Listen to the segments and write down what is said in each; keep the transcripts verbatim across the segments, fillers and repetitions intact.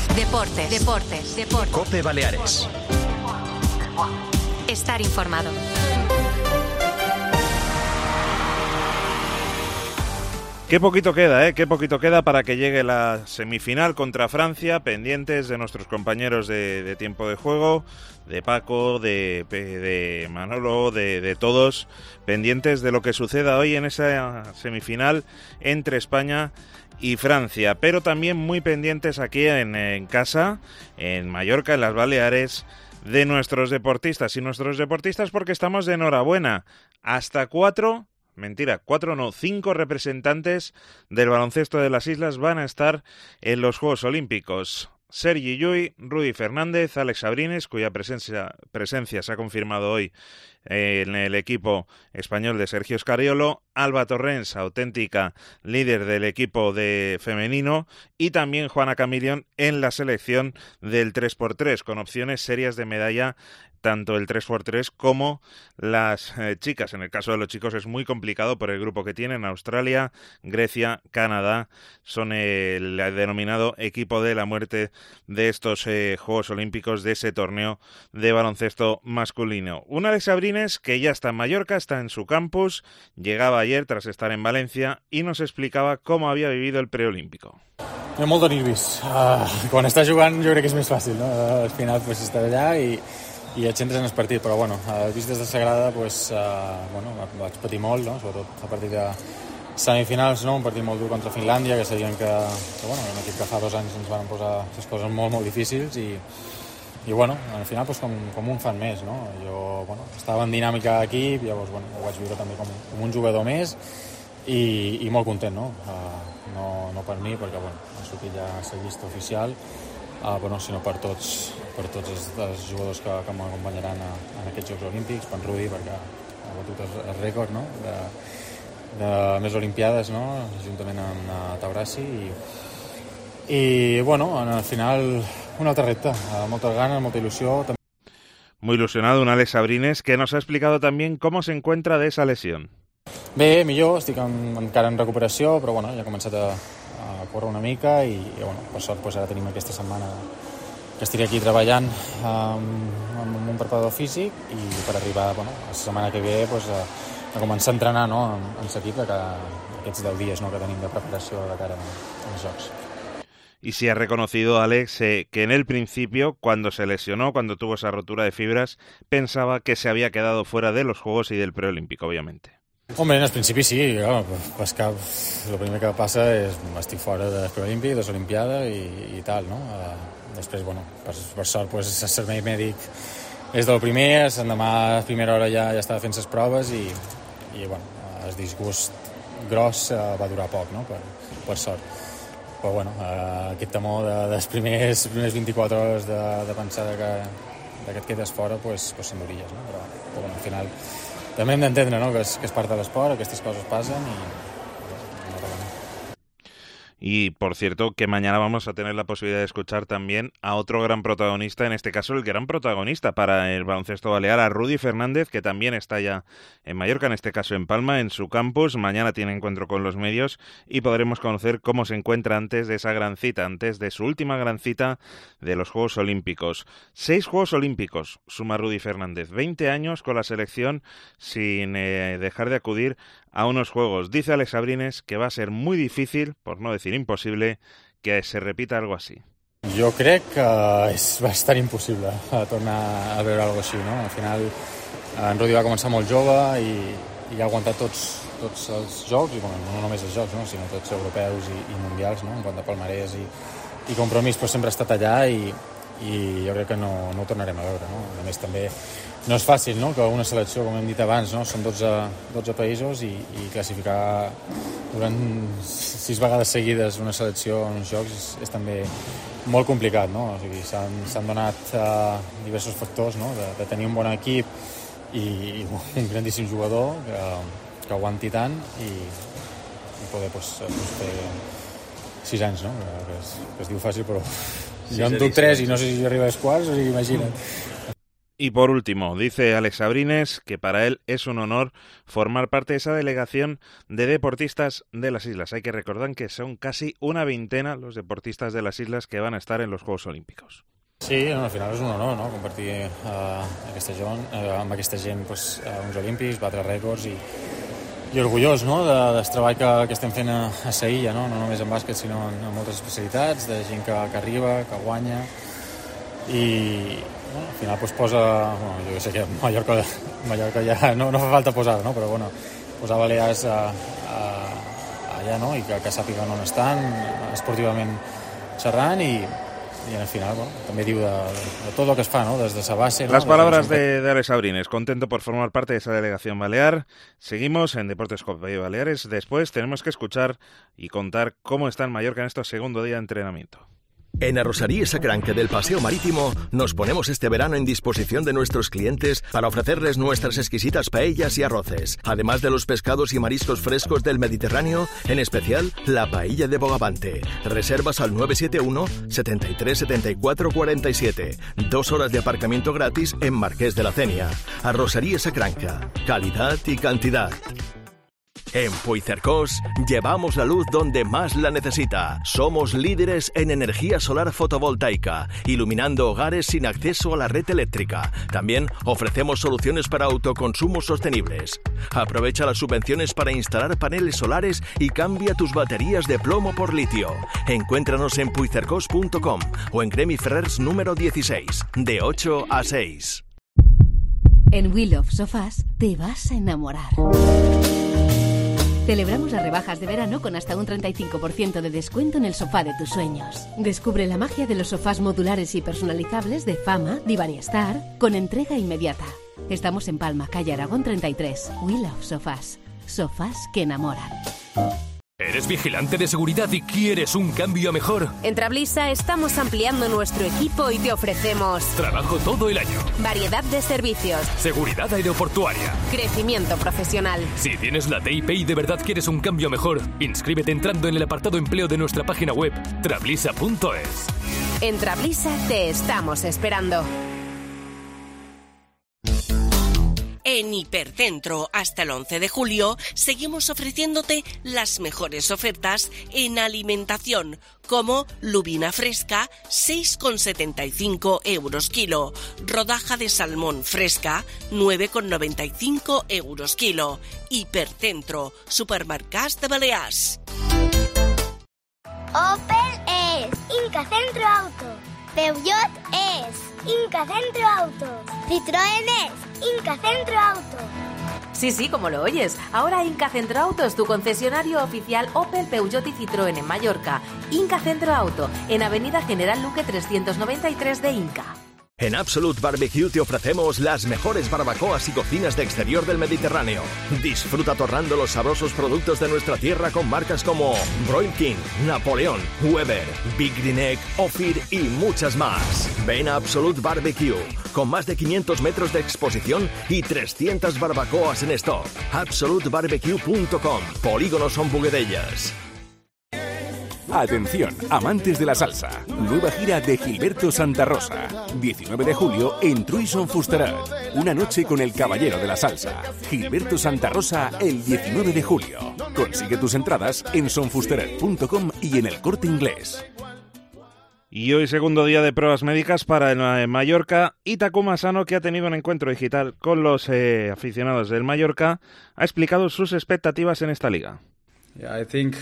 Deportes, deportes, deportes. COPE Baleares. Estar informado. Qué poquito queda, ¿eh? Qué poquito queda para que llegue la semifinal contra Francia, pendientes de nuestros compañeros de, de tiempo de juego, de Paco, de, de Manolo, de, de todos, pendientes de lo que suceda hoy en esa semifinal entre España y Francia, pero también muy pendientes aquí en, en casa, en Mallorca, en las Baleares, de nuestros deportistas y nuestros deportistas porque estamos de enhorabuena. Hasta cuatro... Mentira, cuatro no, cinco representantes del baloncesto de las islas van a estar en los Juegos Olímpicos. Sergi Llull, Rudy Fernández, Alex Abrines, cuya presencia, presencia se ha confirmado hoy en el equipo español de Sergio Scariolo, Alba Torrens, auténtica líder del equipo de femenino, y también Juana Camilion en la selección del tres por tres, con opciones serias de medalla tanto el tres por tres como las eh, chicas. En el caso de los chicos es muy complicado por el grupo que tienen. Australia, Grecia, Canadá son el denominado equipo de la muerte de estos eh, Juegos Olímpicos, de ese torneo de baloncesto masculino. Un Alex Abrines que ya está en Mallorca, está en su campus, llegaba ayer tras estar en Valencia y nos explicaba cómo había vivido el preolímpico. Hi ha molt de nervis. Uh, quan estàs jugant jo crec que és més fàcil, no? Uh, al final pues, estàs allà i i et centres en el partit, però bueno, vist des de Sagrada pues, uh, bueno, vaig patir molt, no? Sobretot a partir de semifinals, no? Un partit molt dur contra Finlàndia, que sabíem que, que bueno, un equip que fa dos anys ens van posar les coses molt, molt difícils i, i bueno, al final pues, com, com un fan més, no? Jo bueno, estava en dinàmica d'equip, llavors bueno, ho vaig viure també com, com un jugador més i, i molt content, no? Uh, no? No per mi, perquè bueno, ha sortit ja la llista oficial, Uh, bueno, sinó per tots, per tots els, els jugadors que, que m'acompanyaran a, a aquests Jocs Olímpics, per en Rudy, perquè ha batut el, el rècord, no? de, de més Olimpiades, no? Juntament amb uh, Taurasi i, i bueno, al final un altre repte, uh, moltes ganes, molta il·lusió. Muy ilusionado un Alex Abrines que nos ha explicado también cómo se encuentra de esa lesión. Bé, millor, estic en, encara en recuperació, però bueno, ja he començat a a córrer una mica i, i bueno, per sort pues, ara tenim aquesta setmana que estiré aquí treballant amb, amb un preparador físic i per arribar bueno, la setmana que ve pues, a, a començar a entrenar no, en, en l'equip aquests deu dies no, que tenim de preparació de cara als Jocs. Y sí ha reconocido Alex eh, que en el principio, cuando se lesionó, cuando tuvo esa rotura de fibras, pensaba que se había quedado fuera de los Juegos y del preolímpico, obviamente. Hombre, en el principi sí, claro, pues que el primer que passa és estic fora de preolímpic, de l'Olimpiada i, i tal, no? Uh, després, bueno, per, per sort, pues, el servei mèdic és del primer, l'endemà a primera hora ja, ja estava fent les proves i, i bueno, el disgust gros uh, va durar poc, no? Per, per sort. Però, bueno, uh, aquest temor de, de les primers, primers vint-i-quatre hores de, de pensar que, de que et quedes fora, pues, pues s'enduries, no? Però, però bueno, al final també hem d'entendre no? que, és, que és part de l'esport, aquestes coses passen i... Y, por cierto, que mañana vamos a tener la posibilidad de escuchar también a otro gran protagonista, en este caso el gran protagonista para el baloncesto balear, a Rudy Fernández, que también está ya en Mallorca, en este caso en Palma, en su campus. Mañana tiene encuentro con los medios y podremos conocer cómo se encuentra antes de esa gran cita, antes de su última gran cita de los Juegos Olímpicos. Seis Juegos Olímpicos suma Rudy Fernández, veinte años con la selección sin eh, dejar de acudir a unos Juegos. Dice Alex Abrines que va a ser muy difícil, por no decir imposible, que se repita algo así. Jo crec que és bastant impossible tornar a veure alguna cosa així, no? Al final, en Rudy va començar molt jove i, i ha aguantat tots, tots els jocs, i bueno, no només els jocs, no? Sinó tots europeus i, i mundials, no? En quant a palmarès i, i compromís, pues, sempre ha estat allà i, i jo crec que no, no ho tornarem a veure, no? A més, també no és fàcil, no?, que una selecció, com hem dit abans, no?, són dotze, dotze països i, i classificar durant sis vegades seguides una selecció en uns jocs és, és també molt complicat, no? O sigui, s'han, s'han donat uh, diversos factors, no?, de, de tenir un bon equip i, i un grandíssim jugador que, que aguanti tant i, i poder pues, pues, fer sis anys, no?, que, que, es, que es diu fàcil, però jo en duc tres i no sé si arriba als quarts, o sigui, imagina't. Y por último, dice Alex Abrines que para él es un honor formar parte de esa delegación de deportistas de las islas. Hay que recordar que son casi una veintena los deportistas de las islas que van a estar en los Juegos Olímpicos. Sí, no, al final és un honor, no?, compartir uh, aquesta gent, uh, amb aquesta gent pues, uh, uns olímpics, batre rècords i, i orgullós, no?, de, del treball que, que estem fent a, a Sevilla, no?, no només en bàsquet sinó en, en moltes especialitats, de gent que, que arriba, que guanya i bueno, al final pues, posa, bueno, jo sé que Mallorca, Mallorca ja no, no fa falta posar, no?, però bueno, posar Balears a, a, allà, no?, i que, que sàpiguen on estan esportivament xerrant i y al final, bueno, también digo de, de todo lo que es fa, ¿no? Desde esa base, ¿no? Las palabras de, de Alex Abrines, contento por formar parte de esa delegación balear. Seguimos en Deportes Cope Baleares. Después tenemos que escuchar y contar cómo está en Mallorca en este segundo día de entrenamiento. En Arrosería Sacranca del Paseo Marítimo nos ponemos este verano en disposición de nuestros clientes para ofrecerles nuestras exquisitas paellas y arroces, además de los pescados y mariscos frescos del Mediterráneo, en especial la paella de Bogavante. Reservas al nueve siete uno, setenta y tres, setenta y cuatro, cuarenta y siete. Dos horas de aparcamiento gratis en Marqués de la Cenia. Arrosería Sacranca. Calidad y cantidad. En Puigcercós llevamos la luz donde más la necesita. Somos líderes en energía solar fotovoltaica, iluminando hogares sin acceso a la red eléctrica. También ofrecemos soluciones para autoconsumos sostenibles. Aprovecha las subvenciones para instalar paneles solares y cambia tus baterías de plomo por litio. Encuéntranos en puigcercós punto com o en Gremi Ferrers número dieciséis, de ocho a seis. En We Love Sofás te vas a enamorar. Celebramos las rebajas de verano con hasta un treinta y cinco por ciento de descuento en el sofá de tus sueños. Descubre la magia de los sofás modulares y personalizables de Fama, Divan y Star, con entrega inmediata. Estamos en Palma, calle Aragón treinta y tres. We Love Sofás. Sofás que enamoran. ¿Eres vigilante de seguridad y quieres un cambio mejor? En Trablisa estamos ampliando nuestro equipo y te ofrecemos Trabajo todo el año. variedad de servicios, Seguridad aeroportuaria. crecimiento profesional. Si tienes la T I P y de verdad quieres un cambio mejor, inscríbete entrando en el apartado empleo de nuestra página web, trablisa punto es. En Trablisa te estamos esperando. En Hipercentro, hasta el once de julio, seguimos ofreciéndote las mejores ofertas en alimentación, como lubina fresca, seis con setenta y cinco euros kilo, rodaja de salmón fresca, nueve con noventa y cinco euros kilo. Hipercentro, supermercats de Balears. Opel es Incacentro Auto. Peugeot es Incacentro Auto. Citroën es Incacentro Auto. Sí, sí, como lo oyes. Ahora Inca Centro Auto es tu concesionario oficial Opel, Peugeot y Citroën en Mallorca. Inca Centro Auto, en Avenida General Luque trescientos noventa y tres de Inca. En Absolute Barbecue te ofrecemos las mejores barbacoas y cocinas de exterior del Mediterráneo. Disfruta torrando los sabrosos productos de nuestra tierra con marcas como Broil King, Napoleón, Weber, Big Green Egg, Ophir y muchas más. Ven a Absolute Barbecue, con más de quinientos metros de exposición y trescientas barbacoas en stock. absolute barbecue punto com, Polígono Son Buguedellas. Atención, amantes de la salsa. Nueva gira de Gilberto Santa Rosa. diecinueve de julio en Truison Fusterat. Una noche con el caballero de la salsa. Gilberto Santa Rosa el diecinueve de julio. Consigue tus entradas en sonfusterat punto com y en el Corte Inglés. Y hoy segundo día de pruebas médicas para el Mallorca y Takuma Asano, que ha tenido un encuentro digital con los eh, aficionados del Mallorca, ha explicado sus expectativas en esta liga. Yeah, I think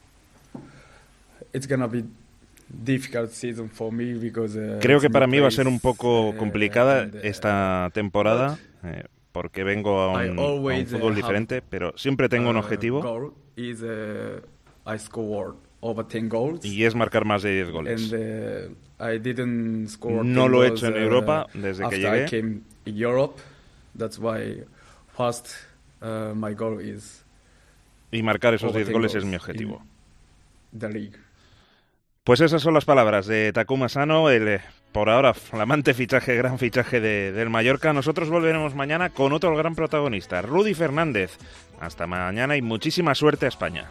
it's gonna be difficult season for me because, uh, Creo que para mí va a ser un poco complicada esta temporada eh, porque vengo a un, a un fútbol diferente, pero siempre tengo un objetivo is, uh, I scored over ten goals, y es marcar más de diez goles. And, uh, I didn't score no lo he hecho en Europa desde que llegué. I came in Europe. That's why first uh, my goal is y marcar esos diez goles es mi objetivo. The league. Pues esas son las palabras de Takuma Asano, el por ahora flamante fichaje, gran fichaje de, del Mallorca. Nosotros volveremos mañana con otro gran protagonista, Rudy Fernández. Hasta mañana y muchísima suerte a España.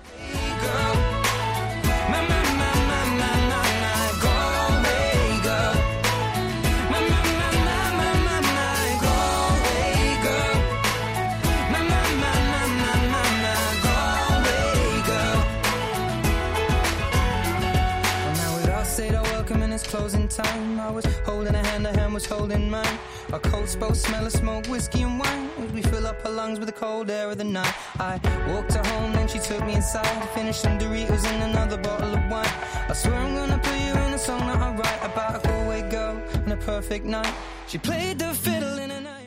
when it's closing time. I was holding her hand, her hand was holding mine. Our coats both smell of smoke, whiskey and wine, as we fill up her lungs with the cold air of the night. I walked her home, then she took me inside, finished some Doritos and another bottle of wine. I swear I'm gonna put you in a song that I write about a Galway girl and a perfect night. She played the fiddle in a night.